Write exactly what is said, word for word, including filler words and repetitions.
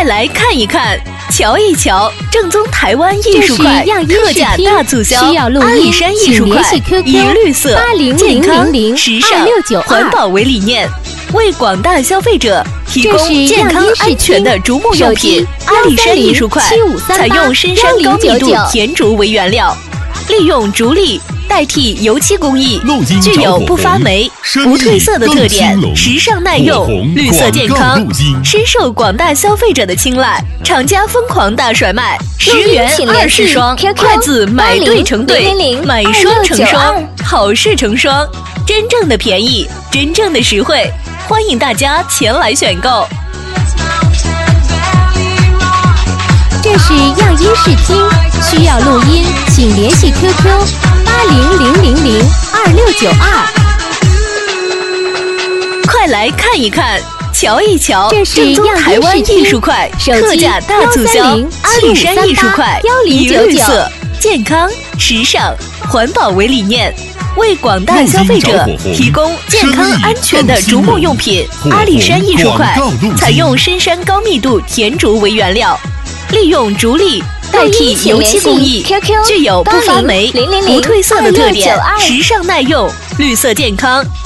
来看一看，瞧一瞧，正宗台湾艺术快特价大促销，阿里山艺术快，以绿色、健康、时尚、环保为理念，为广大消费者提供健康安全的竹木用品。阿里山艺术快采用深山高密度甜竹为原料，利用竹粒代替油漆工艺，具有不发霉、不褪色的特点，时尚耐用、绿色健康，深受广大消费者的青睐。厂家疯狂大甩卖，十元二十双，筷子买对成对，买双成双，好事成双。真正的便宜，真正的实惠，欢迎大家前来选购。 这是样音视听，需要录音，请联系 Q Q 八零零零零二六九二。 快来看一看，瞧一瞧，正宗台湾艺术快特价大促销，阿里山艺术快以绿色、健康、时尚、环保为理念，为广大消费者提供健康安全的竹木用品。阿里山艺术快采用深山高密度甜竹为原料，利用竹粒代替油漆工艺，具有不发霉、不褪色的特点，时尚耐用、绿色健康，